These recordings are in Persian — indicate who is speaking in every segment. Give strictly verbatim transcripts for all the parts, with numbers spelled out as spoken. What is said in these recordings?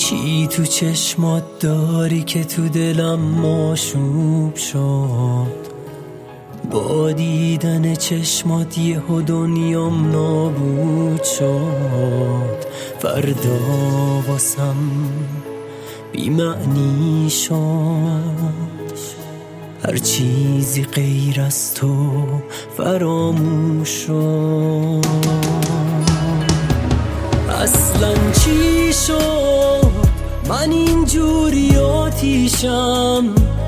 Speaker 1: چی تو چشمات داری که تو دلم ماشوب شد؟ با دیدن چشمات یهو دنیام نابود شد. فردا واسم بی معنی شد، هر چیزی غیر از تو فراموش شد. اصلا چی شد من اینجوری آتیشم؟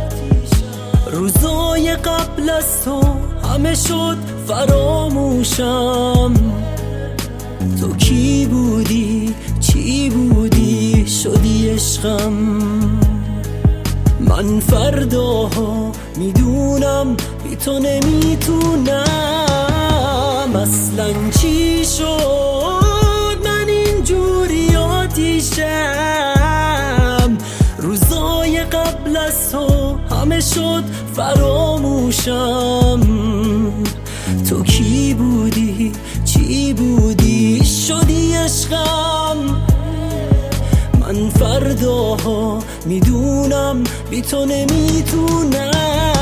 Speaker 1: روزای قبل از تو همه شد فراموشم. تو کی بودی؟ چی بودی؟ شدی عشقم. من فرداها میدونم بی تو نمیتونم. اصلا چی شد من اینجوری آتیشم؟ روزای قبل از تو همه شد فراموشم. تو کی بودی؟ چی بودی؟ شدی عشقم. من فرداها میدونم بی تو نمیتونم.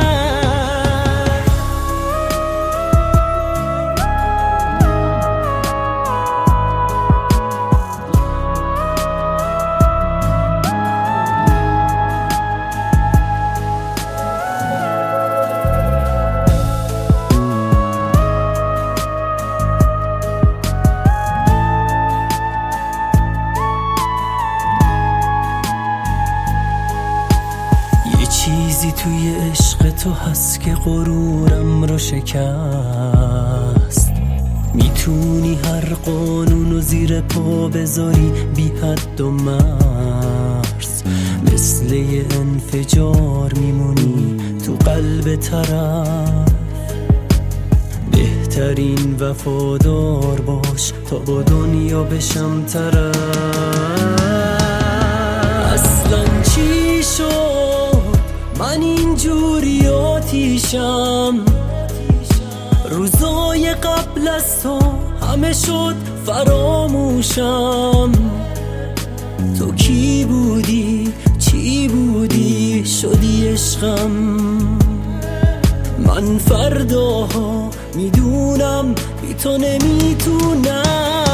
Speaker 1: چیزی توی عشق تو هست که غرورم رو شکست. میتونی هر قانونو زیر پا بذاری بی حد و مرز. مثل یه انفجار میمونی تو قلب طرف. بهترین وفادار باش تا با دنیا بشم طرف. اصلا چی شد من اینجوری آتیشم؟ روزای قبل از تو همه شد فراموشم. تو کی بودی؟ چی بودی؟ شدی عشقم. من فرداها میدونم بی تو نمیتونم.